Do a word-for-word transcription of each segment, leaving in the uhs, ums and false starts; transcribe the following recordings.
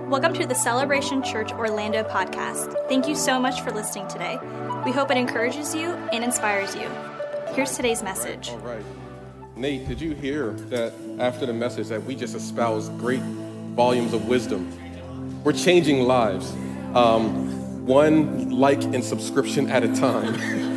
Welcome to the Celebration Church Orlando podcast. Thank you so much for listening today. We hope it encourages you and inspires you. Here's today's message. All right. Nate, did you hear that after the message that we just espoused great volumes of wisdom? We're changing lives, um, one like and subscription at a time.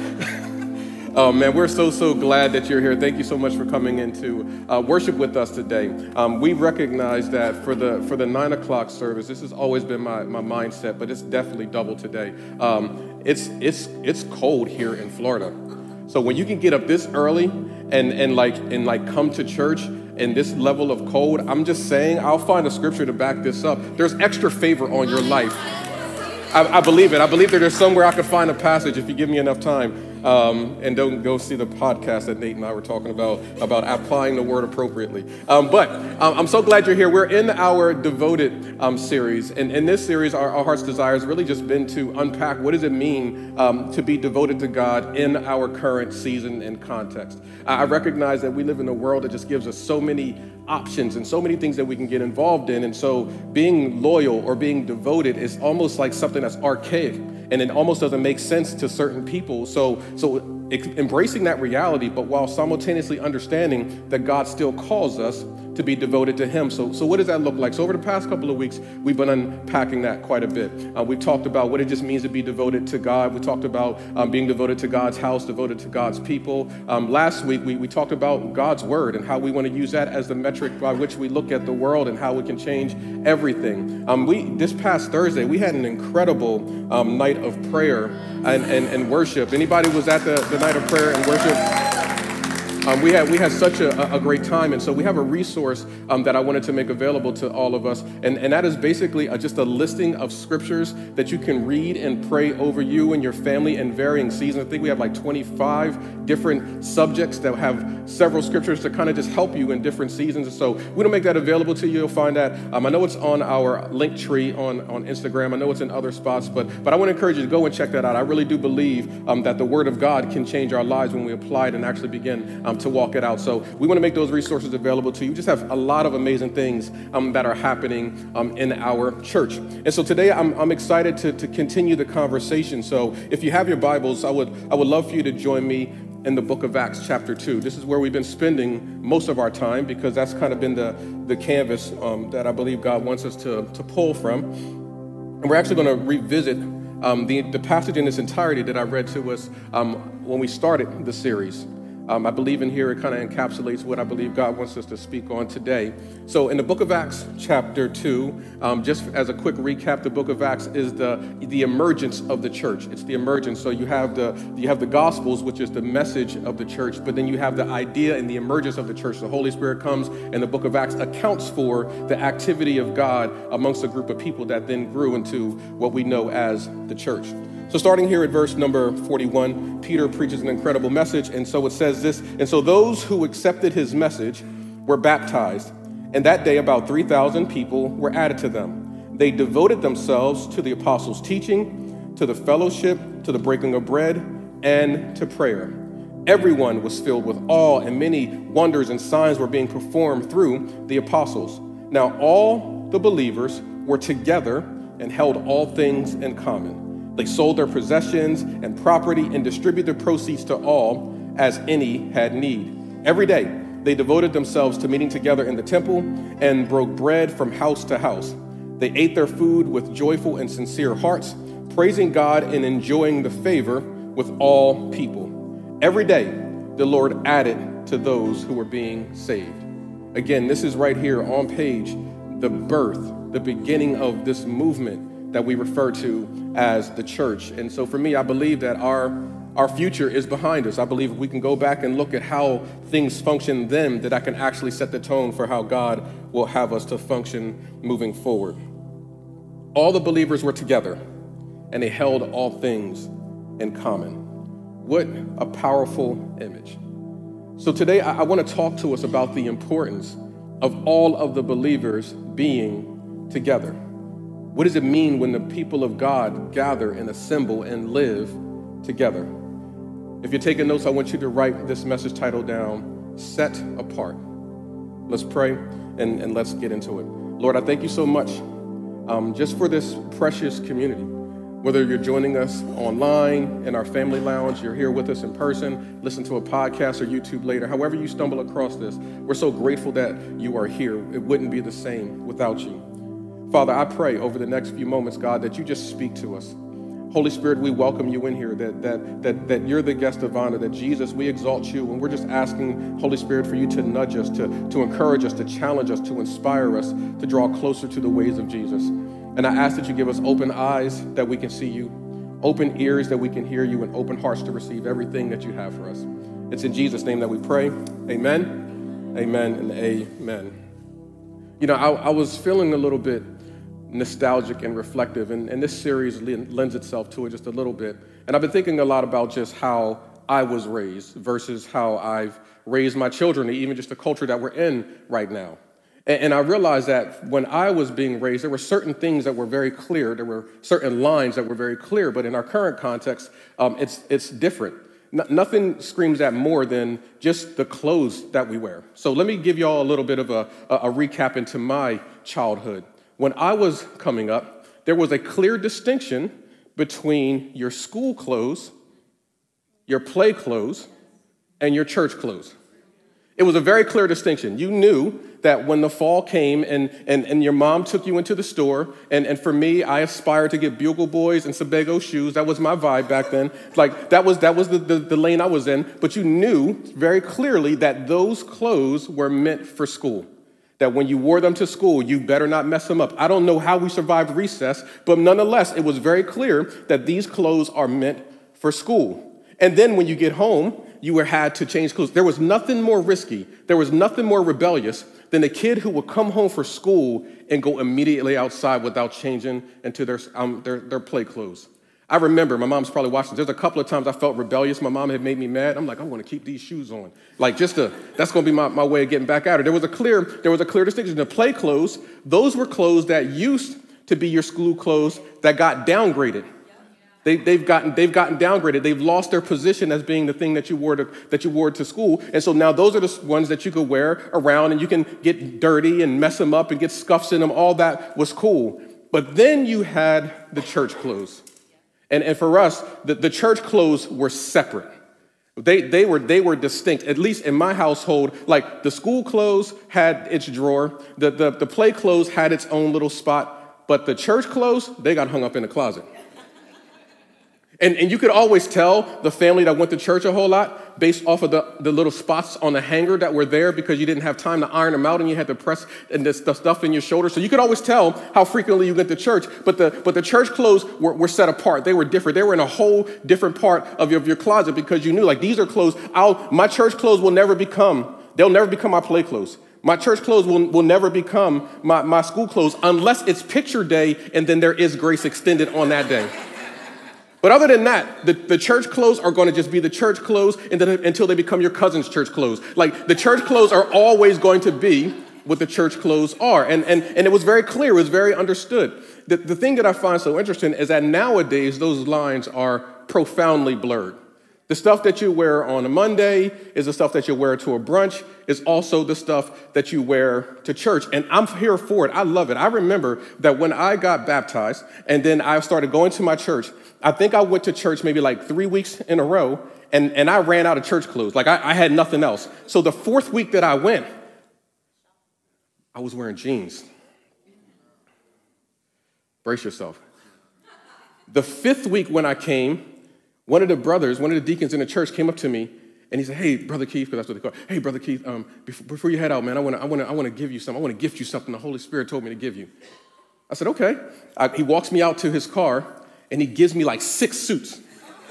Oh man, we're so, so glad that you're here. Thank you so much for coming in to uh, worship with us today. Um, we recognize that for the for the nine o'clock service, this has always been my, my mindset, but it's definitely double today. Um, it's it's it's cold here in Florida. So when you can get up this early and, and like and like come to church in this level of cold, I'm just saying, I'll find a scripture to back this up. There's extra favor on your life. I, I believe it. I believe that there's somewhere I could find a passage if you give me enough time. Um, and don't go see the podcast that Nate and I were talking about, about applying the word appropriately. Um, but um, I'm so glad you're here. We're in our Devoted um, series. And in this series, our, our heart's desire has really just been to unpack what does it mean um, to be devoted to God in our current season and context. I recognize that we live in a world that just gives us so many options and so many things that we can get involved in. And so being loyal or being devoted is almost like something that's archaic. And it almost doesn't make sense to certain people. So, so embracing that reality, but while simultaneously understanding that God still calls us to be devoted to Him. So, so what does that look like? So over the past couple of weeks, we've been unpacking that quite a bit. Uh, we've talked about what it just means to be devoted to God. We talked about um, being devoted to God's house, devoted to God's people. Um, last week, we, we talked about God's word and how we want to use that as the metric by which we look at the world and how we can change everything. Um, we this past Thursday, we had an incredible um, night of prayer and, and, and worship. Anybody was at the, the night of prayer and worship? Um, we had we had such a, a great time, and so we have a resource um, that I wanted to make available to all of us, and, and that is basically a, just a listing of scriptures that you can read and pray over you and your family in varying seasons. I think we have like twenty-five different subjects that have several scriptures to kind of just help you in different seasons, and so we don't make that available to you. You'll find that. Um, I know it's on our link tree on, on Instagram. I know it's in other spots, but but I want to encourage you to go and check that out. I really do believe um, that the Word of God can change our lives when we apply it and actually begin um, to walk it out. So we want to make those resources available to you. We just have a lot of amazing things um, that are happening um, in our church. And so today I'm, I'm excited to, to continue the conversation. So if you have your Bibles, I would I would love for you to join me in the book of Acts chapter two. This is where we've been spending most of our time because that's kind of been the, the canvas um, that I believe God wants us to, to pull from. And we're actually going to revisit um, the, the passage in its entirety that I read to us um, when we started the series. Um, I believe in here it kind of encapsulates what I believe God wants us to speak on today. So in the book of Acts, chapter two, um, just as a quick recap, the book of Acts is the the emergence of the church. It's the emergence. So you have the you have the Gospels, which is the message of the church, but then you have the idea and the emergence of the church. The Holy Spirit comes, and the book of Acts accounts for the activity of God amongst a group of people that then grew into what we know as the church. So starting here at verse number forty-one, Peter preaches an incredible message. And so it says this, and so those who accepted his message were baptized. And that day, about three thousand people were added to them. They devoted themselves to the apostles' teaching, to the fellowship, to the breaking of bread, and to prayer. Everyone was filled with awe, and many wonders and signs were being performed through the apostles. Now all the believers were together and held all things in common. They sold their possessions and property and distributed the proceeds to all as any had need. Every day, they devoted themselves to meeting together in the temple and broke bread from house to house. They ate their food with joyful and sincere hearts, praising God and enjoying the favor with all people. Every day, the Lord added to those who were being saved. Again, this is right here on page, the birth, the beginning of this movement that we refer to as the church. And so for me, I believe that our our future is behind us. I believe if we can go back and look at how things function then, that I can actually set the tone for how God will have us to function moving forward. All the believers were together and they held all things in common. What a powerful image. So today I, I want to talk to us about the importance of all of the believers being together. What does it mean when the people of God gather and assemble and live together? If you're taking notes, I want you to write this message title down, Set Apart. Let's pray and, and let's get into it. Lord, I thank you so much um, just for this precious community. Whether you're joining us online in our family lounge, you're here with us in person, listen to a podcast or YouTube later, however you stumble across this, we're so grateful that you are here. It wouldn't be the same without you. Father, I pray over the next few moments, God, that you just speak to us. Holy Spirit, we welcome you in here, that that that that you're the guest of honor, that Jesus, we exalt you, and we're just asking, Holy Spirit, for you to nudge us, to, to encourage us, to challenge us, to inspire us, to draw closer to the ways of Jesus. And I ask that you give us open eyes that we can see you, open ears that we can hear you, and open hearts to receive everything that you have for us. It's in Jesus' name that we pray. Amen, amen, and amen. You know, I, I was feeling a little bit nostalgic and reflective, and, and this series lends itself to it just a little bit. And I've been thinking a lot about just how I was raised versus how I've raised my children, even just the culture that we're in right now. And I realized that when I was being raised, there were certain things that were very clear. There were certain lines that were very clear. But in our current context, um, it's it's different. No, nothing screams that more than just the clothes that we wear. So let me give you all a little bit of a, a, a recap into my childhood. When I was coming up, there was a clear distinction between your school clothes, your play clothes, and your church clothes. It was a very clear distinction. You knew that when the fall came and, and, and your mom took you into the store, and, and for me, I aspired to get Bugle Boys and Sebago shoes. That was my vibe back then. Like, that was that was the, the, the lane I was in. But you knew very clearly that those clothes were meant for school. That when you wore them to school, you better not mess them up. I don't know how we survived recess, but nonetheless, it was very clear that these clothes are meant for school. And then when you get home, you were had to change clothes. There was nothing more risky, there was nothing more rebellious than a kid who would come home for school and go immediately outside without changing into their, um, their, their play clothes. I remember, my mom's probably watching, there's a couple of times I felt rebellious. My mom had made me mad. I'm like, I want to keep these shoes on. Like, just to, that's going to be my, my way of getting back at her. There was a clear, there was a clear distinction. The play clothes, those were clothes that used to be your school clothes that got downgraded. They, they've gotten they've gotten downgraded. They've lost their position as being the thing that you wore to that you wore to school. And so now those are the ones that you could wear around, and you can get dirty and mess them up and get scuffs in them. All that was cool. But then you had the church clothes. And, and for us, the, the church clothes were separate. They they were they were distinct. At least in my household, like the school clothes had its drawer, the, the, the play clothes had its own little spot, but the church clothes, they got hung up in the closet. And, and you could always tell the family that went to church a whole lot based off of the, the little spots on the hanger that were there because you didn't have time to iron them out and you had to press and the, the stuff in your shoulder. So you could always tell how frequently you went to church. But the but the church clothes were, were set apart. They were different. They were in a whole different part of your, of your closet because you knew, like, these are clothes. I'll, my church clothes will never become, they'll never become my play clothes. My church clothes will, will never become my, my school clothes unless it's picture day and then there is grace extended on that day. But other than that, the, the church clothes are going to just be the church clothes and then, until they become your cousin's church clothes. Like, the church clothes are always going to be what the church clothes are. And, and, and it was very clear. It was very understood. The, the thing that I find so interesting is that nowadays those lines are profoundly blurred. The stuff that you wear on a Monday is the stuff that you wear to a brunch, is also the stuff that you wear to church. And I'm here for it. I love it. I remember that when I got baptized and then I started going to my church, I think I went to church maybe like three weeks in a row, and, and I ran out of church clothes. Like, I, I had nothing else. So the fourth week that I went, I was wearing jeans. Brace yourself. The fifth week when I came, one of the brothers, one of the deacons in the church came up to me, and he said, "Hey, Brother Keith," because that's what they call it. "Hey, Brother Keith, um, before, before you head out, man, I want to I want to, I want to give you something. I want to gift you something the Holy Spirit told me to give you." I said, "Okay." I, he walks me out to his car, and he gives me like six suits.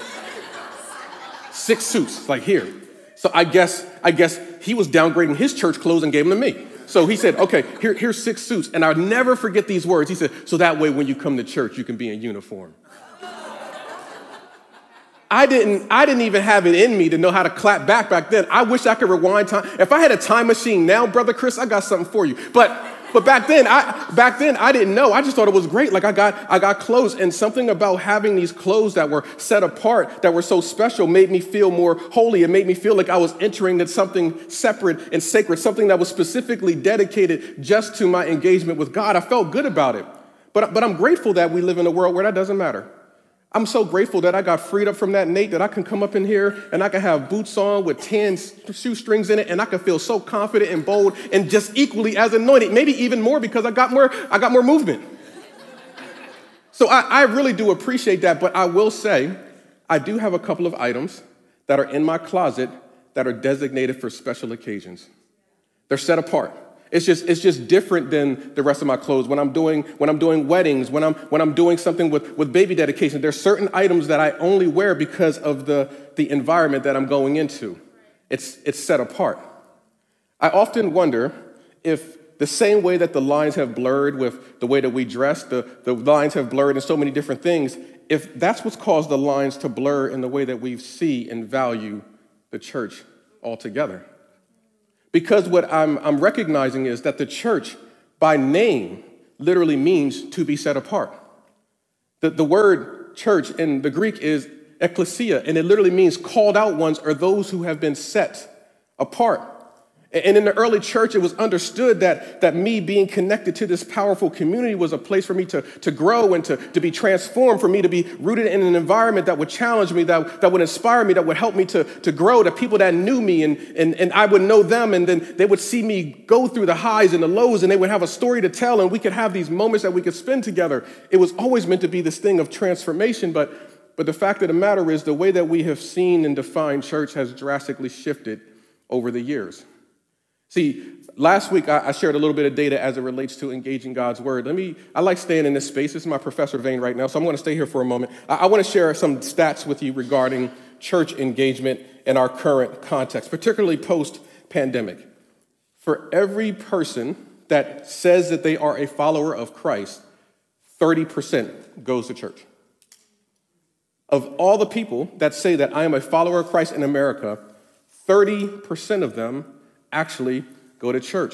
Six suits, like here. So I guess I guess he was downgrading his church clothes and gave them to me. So he said, "Okay, here, here's six suits." And I'll never forget these words. He said, "So that way when you come to church, you can be in uniform." I didn't, I didn't even have it in me to know how to clap back back then. I wish I could rewind time. If I had a time machine now, Brother Chris, I got something for you. But but back then, I back then I didn't know. I just thought it was great. Like, I got I got clothes, and something about having these clothes that were set apart, that were so special, made me feel more holy. It made me feel like I was entering into something separate and sacred, something that was specifically dedicated just to my engagement with God. I felt good about it. but, but I'm grateful that we live in a world where that doesn't matter. I'm so grateful that I got freed up from that, Nate, that I can come up in here and I can have boots on with ten shoestrings in it, and I can feel so confident and bold and just equally as anointed, maybe even more because I got more, I got more movement. So I, I really do appreciate that, but I will say I do have a couple of items that are in my closet that are designated for special occasions. They're set apart. It's just, it's just different than the rest of my clothes. When I'm doing, when I'm doing weddings, when I'm, when I'm doing something with, with baby dedication, there's certain items that I only wear because of the, the environment that I'm going into. It's, it's set apart. I often wonder if the same way that the lines have blurred with the way that we dress, the, the lines have blurred in so many different things, if that's what's caused the lines to blur in the way that we see and value the church altogether. Because what I'm, I'm recognizing is that the church, by name, literally means to be set apart. The, the word church in the Greek is ekklesia, and it literally means called out ones or those who have been set apart. And in the early church, it was understood that, that me being connected to this powerful community was a place for me to, to grow and to, to be transformed, for me to be rooted in an environment that would challenge me, that, that would inspire me, that would help me to, to grow, the people that knew me, and, and, and I would know them, and then they would see me go through the highs and the lows, and they would have a story to tell, and we could have these moments that we could spend together. It was always meant to be this thing of transformation, but, but the fact of the matter is the way that we have seen and defined church has drastically shifted over the years. See, last week I shared a little bit of data as it relates to engaging God's word. Let me, I like staying in this space. This is my professor vein right now, so I'm going to stay here for a moment. I, I want to share some stats with you regarding church engagement in our current context, particularly post-pandemic. For every person that says that they are a follower of Christ, thirty percent goes to church. Of all the people that say that I am a follower of Christ in America, thirty percent of them actually go to church.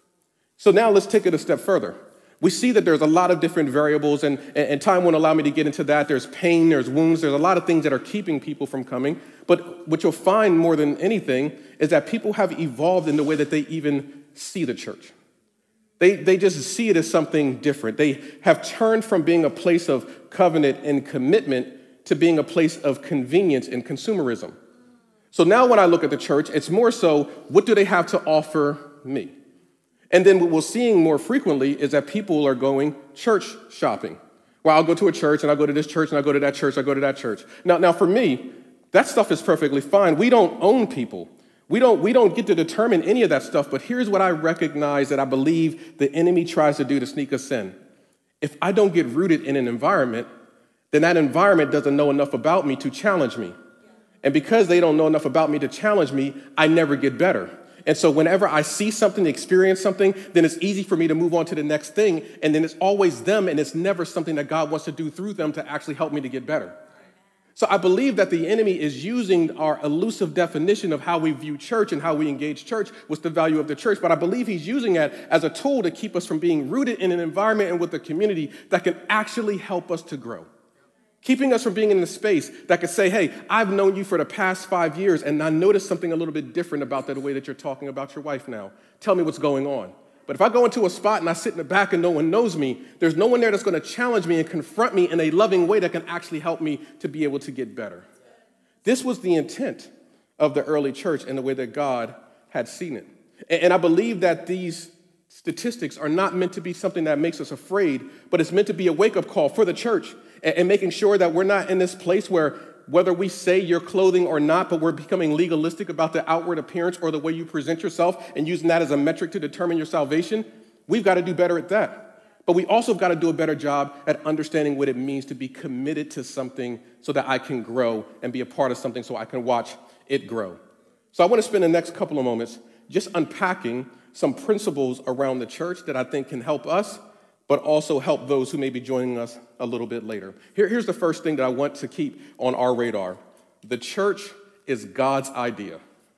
So now let's take it a step further. We see that there's a lot of different variables, and, and time won't allow me to get into that. There's pain, there's wounds, there's a lot of things that are keeping people from coming. But what you'll find more than anything is that people have evolved in the way that they even see the church. They, they just see it as something different. They have turned from being a place of covenant and commitment to being a place of convenience and consumerism. So now when I look at the church, it's more so, what do they have to offer me? And then what we're seeing more frequently is that people are going church shopping. Well, I'll go to a church, and I'll go to this church, and I'll go to that church, I'll go to that church. Now, now for me, that stuff is perfectly fine. We don't own people. We don't, we don't get to determine any of that stuff, but here's what I recognize that I believe the enemy tries to do to sneak us in. If I don't get rooted in an environment, then that environment doesn't know enough about me to challenge me. And because they don't know enough about me to challenge me, I never get better. And so whenever I see something, experience something, then it's easy for me to move on to the next thing. And then it's always them, and it's never something that God wants to do through them to actually help me to get better. So I believe that the enemy is using our elusive definition of how we view church and how we engage church, what's the value of the church. But I believe he's using it as a tool to keep us from being rooted in an environment and with a community that can actually help us to grow. Keeping us from being in a space that could say, hey, I've known you for the past five years, and I noticed something a little bit different about the way that you're talking about your wife now. Tell me what's going on. But if I go into a spot and I sit in the back and no one knows me, there's no one there that's going to challenge me and confront me in a loving way that can actually help me to be able to get better. This was the intent of the early church and the way that God had seen it. And I believe that these statistics are not meant to be something that makes us afraid, but it's meant to be a wake-up call for the church and making sure that we're not in this place where whether we say your clothing or not, but we're becoming legalistic about the outward appearance or the way you present yourself and using that as a metric to determine your salvation. We've got to do better at that. But we also got to do a better job at understanding what it means to be committed to something so that I can grow and be a part of something so I can watch it grow. So I want to spend the next couple of moments just unpacking some principles around the church that I think can help us, but also help those who may be joining us a little bit later. Here, here's the first thing that I want to keep on our radar. The church is God's idea.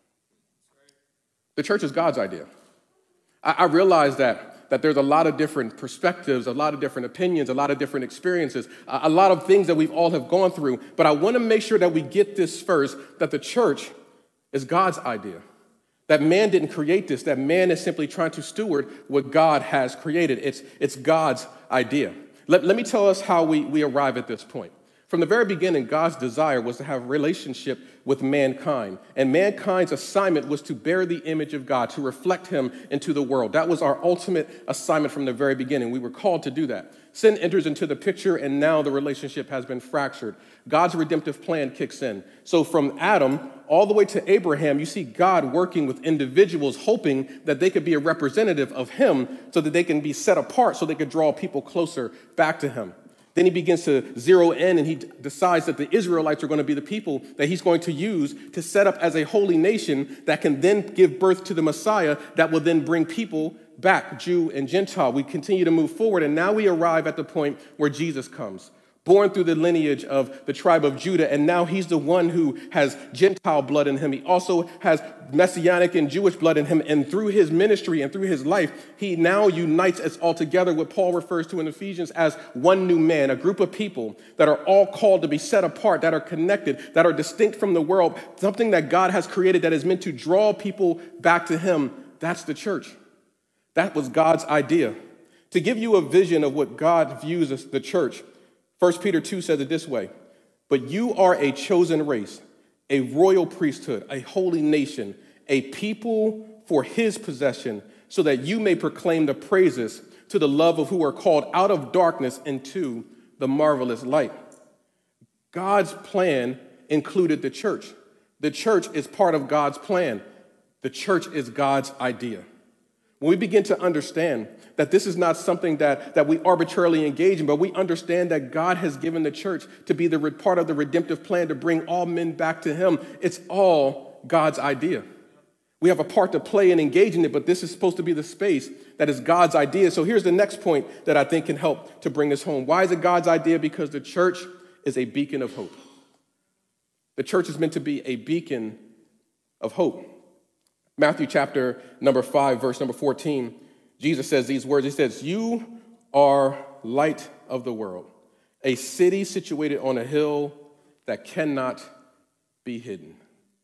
The church is God's idea. I, I realize that, that there's a lot of different perspectives, a lot of different opinions, a lot of different experiences, a, a lot of things that we've all have gone through, but I want to make sure that we get this first, that the church is God's idea. That man didn't create this, that man is simply trying to steward what God has created. It's, it's God's idea. Let, let me tell us how we, we arrive at this point. From the very beginning, God's desire was to have a relationship with mankind. And mankind's assignment was to bear the image of God, to reflect him into the world. That was our ultimate assignment from the very beginning. We were called to do that. Sin enters into the picture, and now the relationship has been fractured. God's redemptive plan kicks in. So from Adam all the way to Abraham, you see God working with individuals, hoping that they could be a representative of him so that they can be set apart, so they could draw people closer back to him. Then he begins to zero in, and he d- decides that the Israelites are going to be the people that he's going to use to set up as a holy nation that can then give birth to the Messiah that will then bring people back, Jew and Gentile. We continue to move forward, and now we arrive at the point where Jesus comes, born through the lineage of the tribe of Judah, and now he's the one who has Gentile blood in him. He also has Messianic and Jewish blood in him, and through his ministry and through his life, he now unites us all together, what Paul refers to in Ephesians as one new man, a group of people that are all called to be set apart, that are connected, that are distinct from the world, something that God has created that is meant to draw people back to him. That's the church. That was God's idea. To give you a vision of what God views as the church, First Peter two says it this way, but you are a chosen race, a royal priesthood, a holy nation, a people for his possession, so that you may proclaim the praises to the love of who are called out of darkness into the marvelous light. God's plan included the church. The church is part of God's plan. The church is God's idea. When we begin to understand that this is not something that, that we arbitrarily engage in, but we understand that God has given the church to be the part of the redemptive plan to bring all men back to him, it's all God's idea. We have a part to play and engage in it, but this is supposed to be the space that is God's idea. So here's the next point that I think can help to bring this home. Why is it God's idea? Because the church is a beacon of hope. The church is meant to be a beacon of hope. Matthew chapter number five, verse number fourteen, Jesus says these words. He says, you are light of the world, a city situated on a hill that cannot be hidden.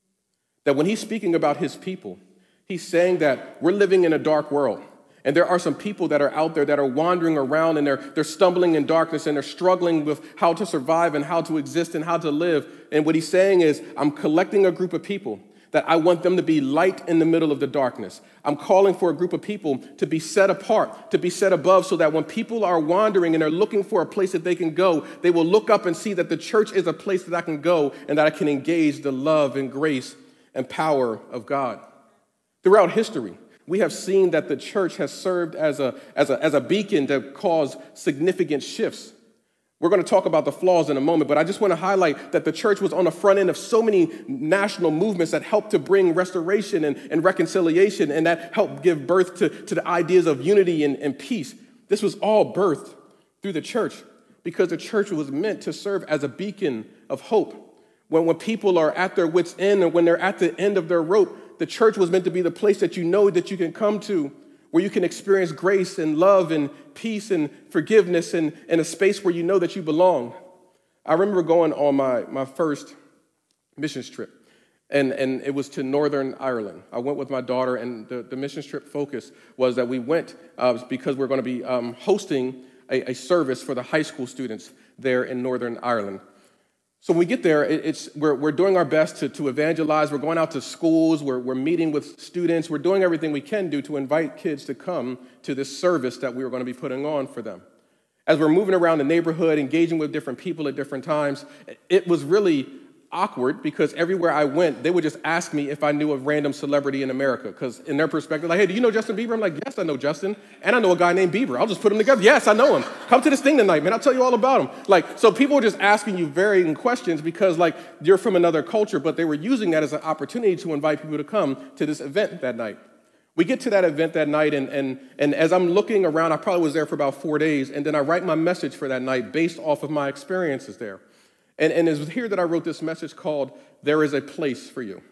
That when he's speaking about his people, he's saying that we're living in a dark world. And there are some people that are out there that are wandering around, and they're, they're stumbling in darkness, and they're struggling with how to survive and how to exist and how to live. And what he's saying is, I'm collecting a group of people that I want them to be light in the middle of the darkness. I'm calling for a group of people to be set apart, to be set above, so that when people are wandering and they're looking for a place that they can go, they will look up and see that the church is a place that I can go and that I can engage the love and grace and power of God. Throughout history, we have seen that the church has served as a, as a, as a beacon to cause significant shifts. We're going to talk about the flaws in a moment, but I just want to highlight that the church was on the front end of so many national movements that helped to bring restoration and, and reconciliation, and that helped give birth to, to the ideas of unity and, and peace. This was all birthed through the church because the church was meant to serve as a beacon of hope. When, when people are at their wits' end and when they're at the end of their rope, the church was meant to be the place that you know that you can come to, where you can experience grace and love and peace and forgiveness and, and a space where you know that you belong. I remember going on my, my first missions trip, and, and it was to Northern Ireland. I went with my daughter, and the, the missions trip focus was that we went uh, because we're going to be um, hosting a, a service for the high school students there in Northern Ireland. So when we get there, it's, we're, we're doing our best to, to evangelize. We're going out to schools. We're, we're meeting with students. We're doing everything we can do to invite kids to come to this service that we were going to be putting on for them. As we're moving around the neighborhood, engaging with different people at different times, it was really awkward because everywhere I went, they would just ask me if I knew a random celebrity in America. Because in their perspective, like, hey, do you know Justin Bieber? I'm like, yes, I know Justin. And I know a guy named Bieber. I'll just put them together. Yes, I know him. Come to this thing tonight, man. I'll tell you all about him. Like, so people were just asking you varying questions because, like, you're from another culture, but they were using that as an opportunity to invite people to come to this event that night. We get to that event that night, and, and, and as I'm looking around, I probably was there for about four days, and then I write my message for that night based off of my experiences there. And, and it was here that I wrote this message called, There is a Place for You.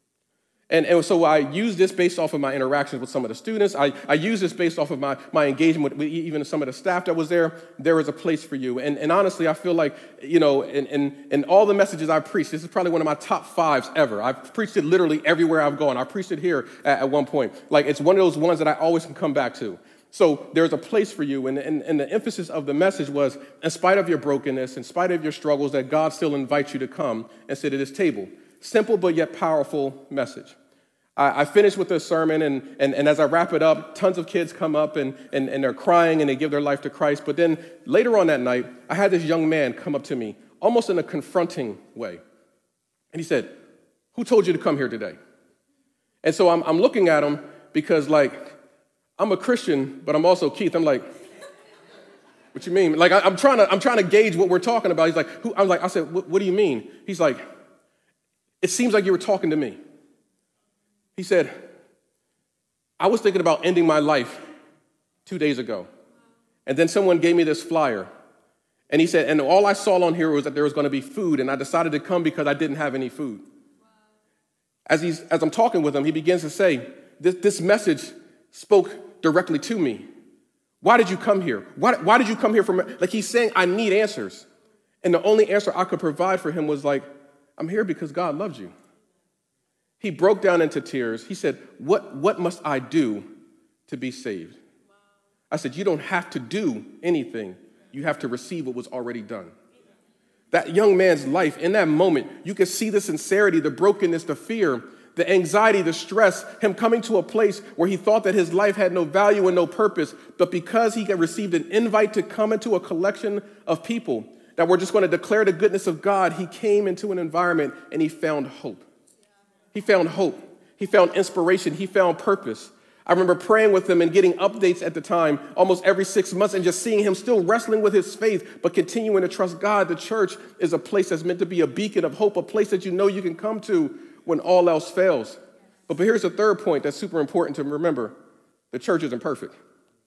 And, and so I use this based off of my interactions with some of the students. I, I use this based off of my, my engagement with even some of the staff that was there. There is a place for you. And, and honestly, I feel like, you know, in, in, in all the messages I've preached, this is probably one of my top fives ever. I've preached it literally everywhere I've gone. I preached it here at, at one point. Like, it's one of those ones that I always can come back to. So there's a place for you. And, and, and the emphasis of the message was, in spite of your brokenness, in spite of your struggles, that God still invites you to come and sit at his table. Simple but yet powerful message. I, I finished with this sermon, and, and, and as I wrap it up, tons of kids come up and, and, and they're crying and they give their life to Christ. But then later on that night, I had this young man come up to me, almost in a confronting way. And he said, "Who told you to come here today?" And so I'm, I'm looking at him because, like, I'm a Christian, but I'm also Keith. I'm like, "What you mean?" Like, I, I'm trying to I'm trying to gauge what we're talking about. He's like, "Who?" I'm like, I said, what, what do you mean?" He's like, "It seems like you were talking to me." He said, "I was thinking about ending my life two days ago. And then someone gave me this flyer. And he said, and all I saw on here was that there was going to be food, and I decided to come because I didn't have any food." As he's as I'm talking with him, he begins to say, this, this message spoke directly to me. Why did you come here? Why, why did you come here for me? Like, he's saying, I need answers. And the only answer I could provide for him was like, I'm here because God loves you. He broke down into tears. He said, what, what must I do to be saved? I said, you don't have to do anything. You have to receive what was already done. That young man's life, in that moment, you could see the sincerity, the brokenness, the fear, the anxiety, the stress, him coming to a place where he thought that his life had no value and no purpose, but because he had received an invite to come into a collection of people that were just going to declare the goodness of God, he came into an environment and he found hope. He found hope. He found inspiration. He found purpose. I remember praying with him and getting updates at the time almost every six months and just seeing him still wrestling with his faith, but continuing to trust God. The church is a place that's meant to be a beacon of hope, a place that you know you can come to when all else fails. But, but here's the third point that's super important to remember. The church isn't perfect.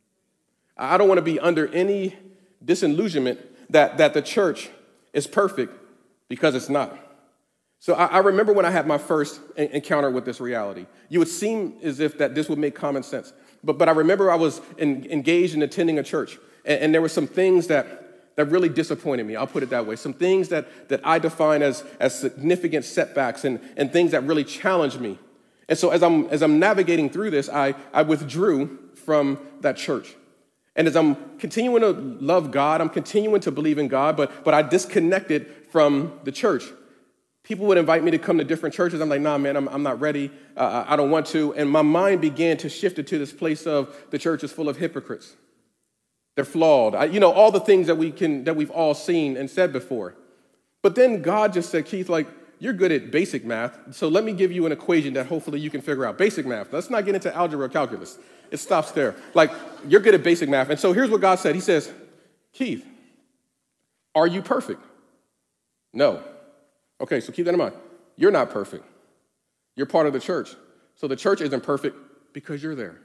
I don't want to be under any disillusionment that, that the church is perfect, because it's not. So I, I remember when I had my first en- encounter with this reality. You would seem as if that this would make common sense. But, but I remember I was in, engaged in attending a church, and, and there were some things that that really disappointed me. I'll put it that way. Some things that, that I define as, as significant setbacks and, and things that really challenged me. And so as I'm as I'm navigating through this, I, I withdrew from that church. And as I'm continuing to love God, I'm continuing to believe in God, but, but I disconnected from the church. People would invite me to come to different churches. I'm like, nah, man, I'm, I'm not ready. Uh, I don't want to. And my mind began to shift to this place of the church is full of hypocrites. They're flawed. I, you know, all the things that we can, that we've all seen and said before. But then God just said, Keith, like, you're good at basic math, so let me give you an equation that hopefully you can figure out. Basic math. Let's not get into algebra or calculus. It stops there. Like, you're good at basic math. And so here's what God said. He says, Keith, are you perfect? No. Okay, so keep that in mind. You're not perfect. You're part of the church. So the church isn't perfect because you're there.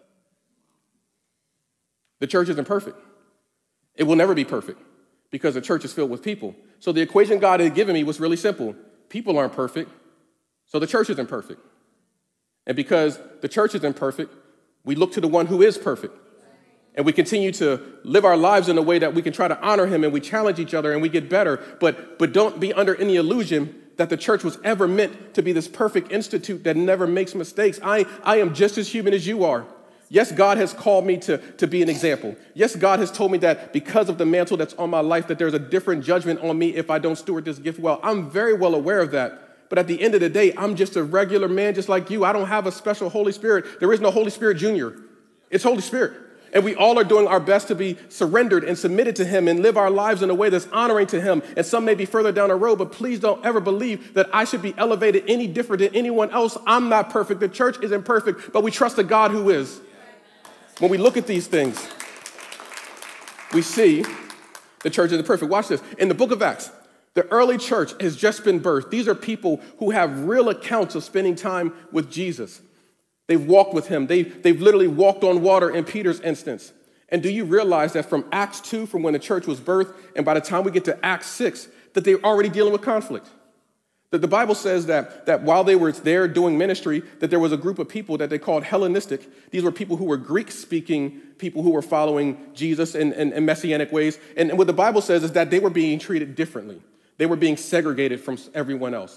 The church isn't perfect. It will never be perfect because the church is filled with people. So the equation God had given me was really simple. People aren't perfect, so the church isn't perfect. And because the church isn't perfect, we look to the one who is perfect. And we continue to live our lives in a way that we can try to honor him, and we challenge each other and we get better. But, but don't be under any illusion that the church was ever meant to be this perfect institute that never makes mistakes. I, I am just as human as you are. Yes, God has called me to, to be an example. Yes, God has told me that because of the mantle that's on my life, that there's a different judgment on me if I don't steward this gift well. I'm very well aware of that. But at the end of the day, I'm just a regular man just like you. I don't have a special Holy Spirit. There is no Holy Spirit Junior. It's Holy Spirit. And we all are doing our best to be surrendered and submitted to him and live our lives in a way that's honoring to him. And some may be further down the road, but please don't ever believe that I should be elevated any different than anyone else. I'm not perfect. The church isn't perfect, but we trust a God who is. When we look at these things, we see the church isn't perfect. Watch this. In the book of Acts, the early church has just been birthed. These are people who have real accounts of spending time with Jesus. They've walked with him. They, they've literally walked on water in Peter's instance. And do you realize that from Acts two, from when the church was birthed, and by the time we get to Acts six, that they're already dealing with conflict? That the Bible says that, that while they were there doing ministry, that there was a group of people that they called Hellenistic. These were people who were Greek-speaking people who were following Jesus in, in, in messianic ways. And what the Bible says is that they were being treated differently. They were being segregated from everyone else.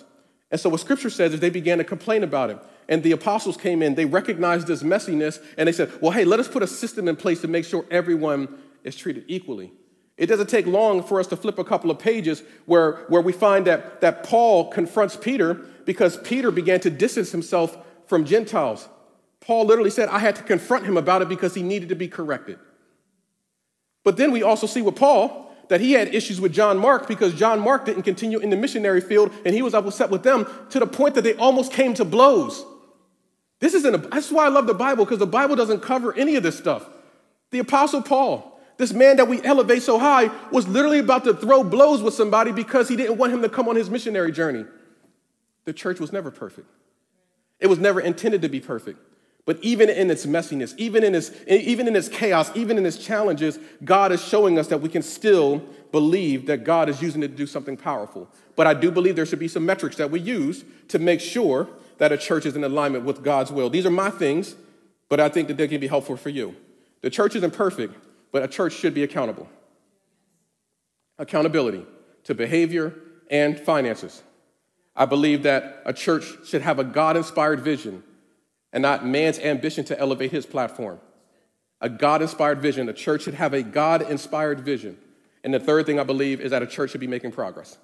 And so what Scripture says is they began to complain about it. And the apostles came in, they recognized this messiness, and they said, well, hey, let us put a system in place to make sure everyone is treated equally. It doesn't take long for us to flip a couple of pages where, where we find that, that Paul confronts Peter because Peter began to distance himself from Gentiles. Paul literally said, I had to confront him about it because he needed to be corrected. But then we also see with Paul that he had issues with John Mark because John Mark didn't continue in the missionary field, and he was upset with them to the point that they almost came to blows. This isn't a, that's why I love the Bible, because the Bible doesn't cover any of this stuff. The Apostle Paul, this man that we elevate so high, was literally about to throw blows with somebody because he didn't want him to come on his missionary journey. The church was never perfect. It was never intended to be perfect. But even in its messiness, even in its, even in its chaos, even in its challenges, God is showing us that we can still believe that God is using it to do something powerful. But I do believe there should be some metrics that we use to make sure that a church is in alignment with God's will. These are my things, but I think that they can be helpful for you. The church isn't perfect, but a church should be accountable. Accountability to behavior and finances. I believe that a church should have a God-inspired vision and not man's ambition to elevate his platform. A God-inspired vision. A church should have a God-inspired vision. And the third thing I believe is that a church should be making progress.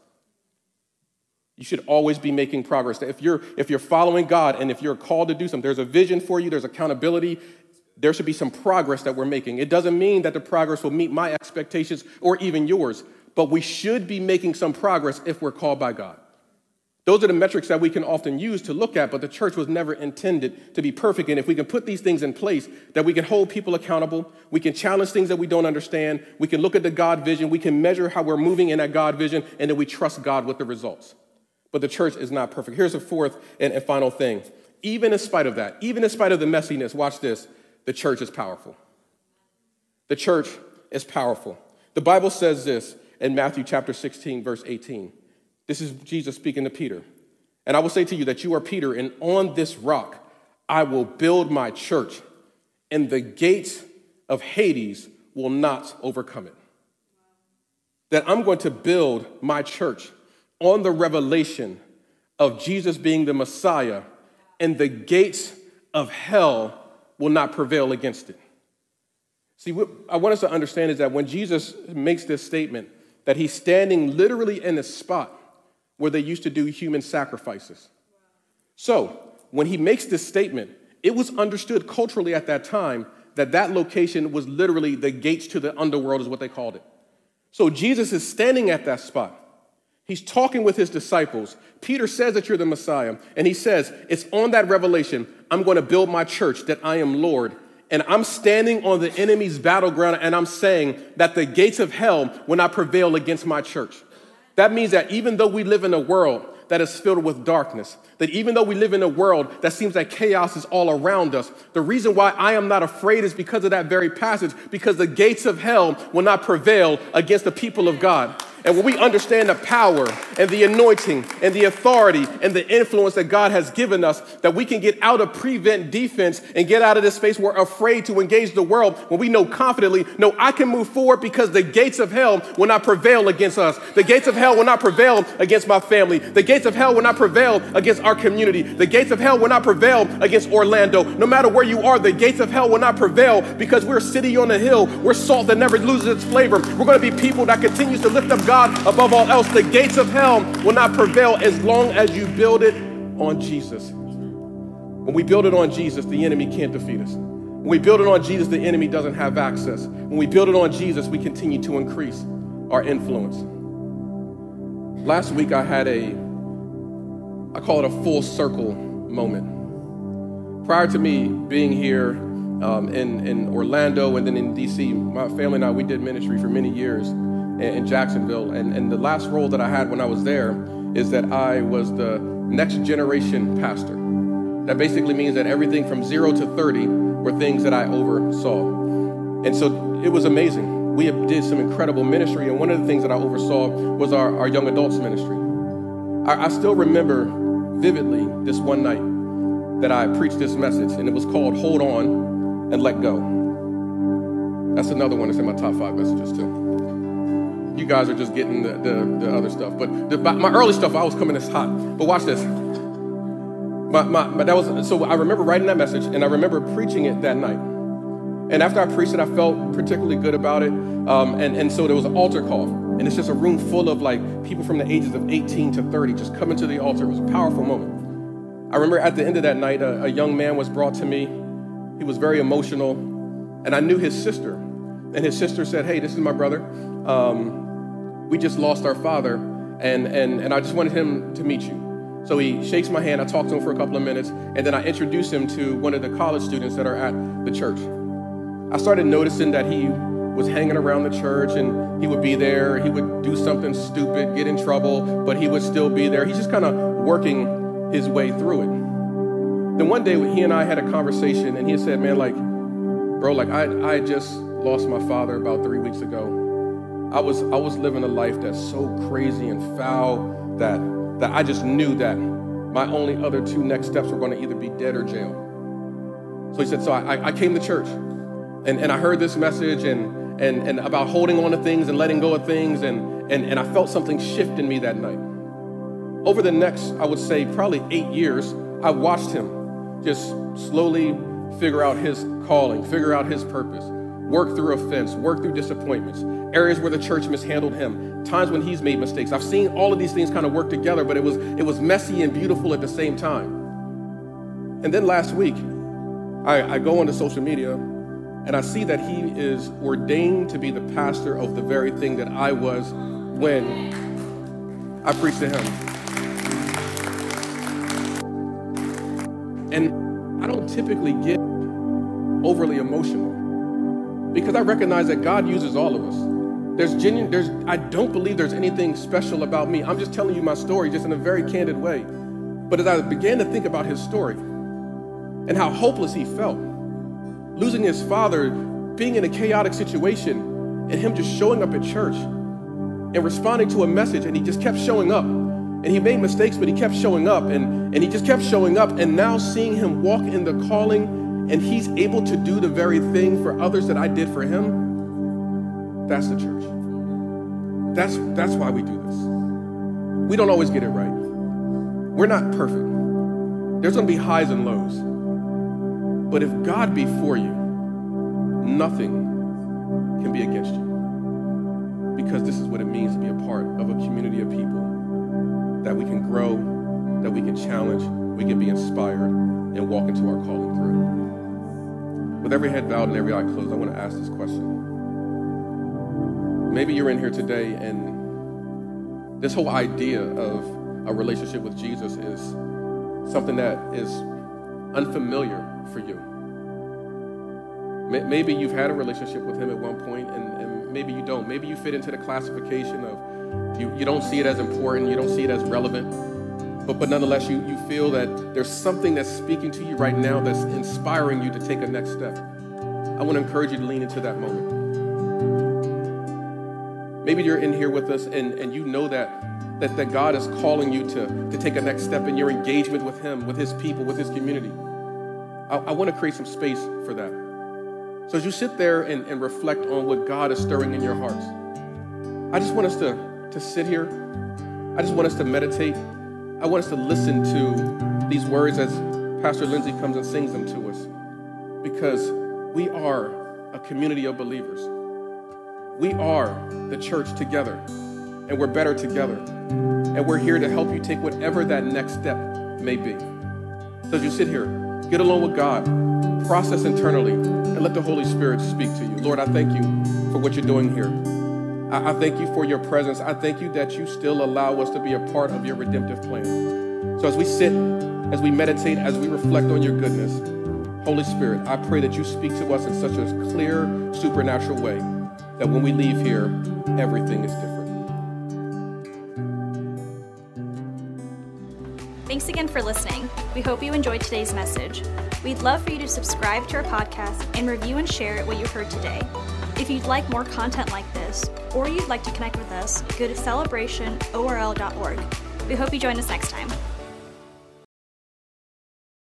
You should always be making progress. If you're, if you're following God and if you're called to do something, there's a vision for you, there's accountability, there should be some progress that we're making. It doesn't mean that the progress will meet my expectations or even yours, but we should be making some progress if we're called by God. Those are the metrics that we can often use to look at, but the church was never intended to be perfect. And if we can put these things in place, that we can hold people accountable, we can challenge things that we don't understand, we can look at the God vision, we can measure how we're moving in that God vision, and then we trust God with the results. But the church is not perfect. Here's a fourth and, and final thing. Even in spite of that, even in spite of the messiness, watch this, the church is powerful. The church is powerful. The Bible says this in Matthew chapter sixteen, verse eighteen. This is Jesus speaking to Peter. And I will say to you that you are Peter, and on this rock I will build my church, and the gates of Hades will not overcome it. That I'm going to build my church on the revelation of Jesus being the Messiah, and the gates of hell will not prevail against it. See, what I want us to understand is that when Jesus makes this statement, that he's standing literally in a spot where they used to do human sacrifices. So when he makes this statement, it was understood culturally at that time that that location was literally the gates to the underworld is what they called it. So Jesus is standing at that spot. He's talking with his disciples. Peter says that you're the Messiah, and he says, it's on that revelation, I'm going to build my church, that I am Lord. And I'm standing on the enemy's battleground, and I'm saying that the gates of hell will not prevail against my church. That means that even though we live in a world that is filled with darkness, that even though we live in a world that seems like chaos is all around us, the reason why I am not afraid is because of that very passage, because the gates of hell will not prevail against the people of God. And when we understand the power and the anointing and the authority and the influence that God has given us, that we can get out of prevent defense and get out of this space we're afraid to engage the world, when we know confidently, no, I can move forward because the gates of hell will not prevail against us. The gates of hell will not prevail against my family. The gates of hell will not prevail against our community. The gates of hell will not prevail against Orlando. No matter where you are, the gates of hell will not prevail because we're a city on a hill. We're salt that never loses its flavor. We're going to be people that continues to lift up God above all else. The gates of hell will not prevail as long as you build it on Jesus. When we build it on Jesus, the enemy can't defeat us. When we build it on Jesus, the enemy doesn't have access. When we build it on Jesus, we continue to increase our influence. Last week, I had a, I call it a full circle moment. Prior to me being here um, in, in Orlando and then in D C, my family and I, we did ministry for many years in Jacksonville, and, and the last role that I had when I was there is that I was the next generation pastor. That basically means that everything from zero to thirty were things that I oversaw. And so it was amazing. We did some incredible ministry, and one of the things that I oversaw was our, our young adults ministry. I, I still remember vividly this one night that I preached this message, and it was called Hold On and Let Go. That's another one that's in my top five messages too. You guys are just getting the, the, the other stuff. But the, my early stuff, I was coming this hot. But watch this. My, my, my, that was, so I remember writing that message, and I remember preaching it that night. And after I preached it, I felt particularly good about it. Um, and, and so there was an altar call. And it's just a room full of like people from the ages of eighteen to thirty just coming to the altar. It was a powerful moment. I remember at the end of that night, a, a young man was brought to me. He was very emotional. And I knew his sister. And his sister said, hey, this is my brother. Um, we just lost our father. And, and, and I just wanted him to meet you. So he shakes my hand. I talked to him for a couple of minutes. And then I introduced him to one of the college students that are at the church. I started noticing that he was hanging around the church, and he would be there. He would do something stupid, get in trouble, but he would still be there. He's just kind of working his way through it. Then one day he and I had a conversation, and he said, man, like, bro, like I, I just lost my father about three weeks ago. I was I was living a life that's so crazy and foul that, that I just knew that my only other two next steps were going to either be dead or jail. So he said, so I, I came to church. And, and I heard this message and, and, and about holding on to things and letting go of things, and, and, and I felt something shift in me that night. Over the next, I would say, probably eight years, I watched him just slowly figure out his calling, figure out his purpose, work through offense, work through disappointments, areas where the church mishandled him, times when he's made mistakes. I've seen all of these things kind of work together, but it was, it was messy and beautiful at the same time. And then last week, I, I go onto social media, and I see that he is ordained to be the pastor of the very thing that I was when I preached to him. And I don't typically get overly emotional because I recognize that God uses all of us. There's genuine, there's, I don't believe there's anything special about me. I'm just telling you my story just in a very candid way. But as I began to think about his story and how hopeless he felt, losing his father, being in a chaotic situation, and him just showing up at church and responding to a message, and he just kept showing up. And he made mistakes, but he kept showing up, and, and he just kept showing up. And now seeing him walk in the calling, and he's able to do the very thing for others that I did for him, that's the church. That's, that's why we do this. We don't always get it right. We're not perfect. There's gonna be highs and lows. But if God be for you, nothing can be against you. Because this is what it means to be a part of a community of people that we can grow, that we can challenge, we can be inspired, and walk into our calling through. With every head bowed and every eye closed, I want to ask this question. Maybe you're in here today and this whole idea of a relationship with Jesus is something that is unfamiliar for you. Maybe you've had a relationship with him at one point, and, and maybe you don't. Maybe you fit into the classification of you, you don't see it as important, you don't see it as relevant, but, but nonetheless, you, you feel that there's something that's speaking to you right now that's inspiring you to take a next step. I want to encourage you to lean into that moment. Maybe you're in here with us, and, and you know that, that, that God is calling you to, to take a next step in your engagement with him, with his people, with his community. I, I want to create some space for that. So as you sit there and, and reflect on what God is stirring in your hearts, I just want us to, to sit here. I just want us to meditate. I want us to listen to these words as Pastor Lindsay comes and sings them to us, because we are a community of believers. We are the church together, and we're better together. And we're here to help you take whatever that next step may be. So as you sit here, get alone with God, process internally, and let the Holy Spirit speak to you. Lord, I thank you for what you're doing here. I, I thank you for your presence. I thank you that you still allow us to be a part of your redemptive plan. So as we sit, as we meditate, as we reflect on your goodness, Holy Spirit, I pray that you speak to us in such a clear, supernatural way that when we leave here, everything is different. Thanks again for listening. We hope you enjoyed today's message. We'd love for you to subscribe to our podcast and review and share what you heard today. If you'd like more content like this, or you'd like to connect with us, go to celebration O R L dot org. We hope you join us next time.